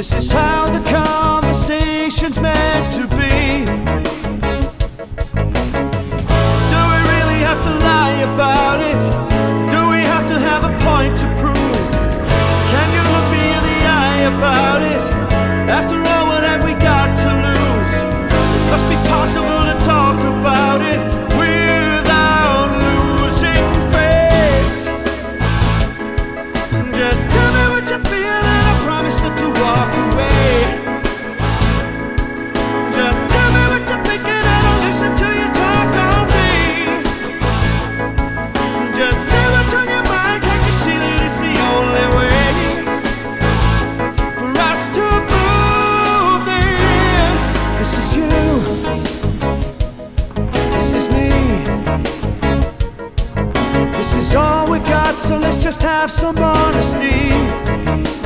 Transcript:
This is how the conversation's meant to be. Do we really have to lie about it? Do we have to have a point to prove? Can you look me in the eye about it? After all, what have we got to lose? It must be possible to talk about it without losing face. Just tell me what you feel and I promise not to walk away. Just tell me what you're thinking and I'll listen to you talk all day. Just say what's on your mind, can't you see that it's the only way for us to move this? This is you, this is me, this is all we've got, so let's just have some honesty.